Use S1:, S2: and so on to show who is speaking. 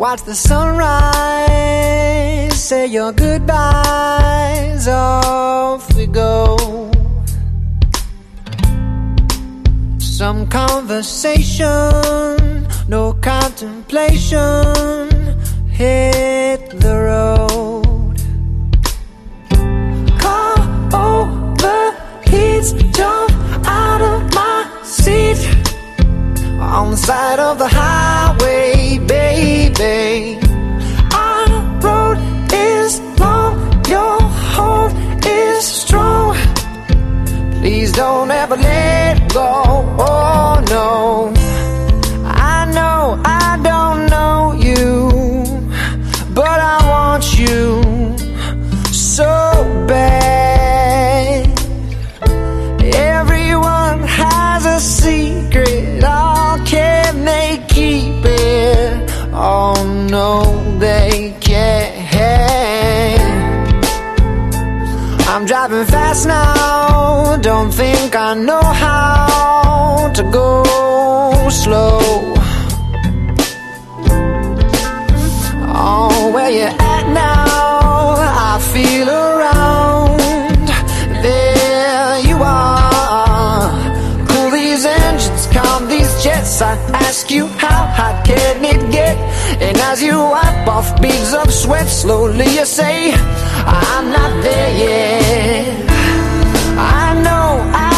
S1: watch the sunrise, say your goodbyes, off we go. Some conversation, no contemplation, hit the road. Car overheats, jump out of my seat on the side of the highway, baby. Our road is long, your heart is strong. Please don't ever let go, oh no. I know I don't know you, but I want you so bad. Everyone has a secret, oh, can they keep it? Oh no, they can't. I'm driving fast now, don't think I know how to go slow. Oh, where you at now? I feel around. There you are. Cool these engines, calm these jets. I ask you, how hot can it get? And as you wipe off beads of sweat, slowly you say, I'm not there yet. I know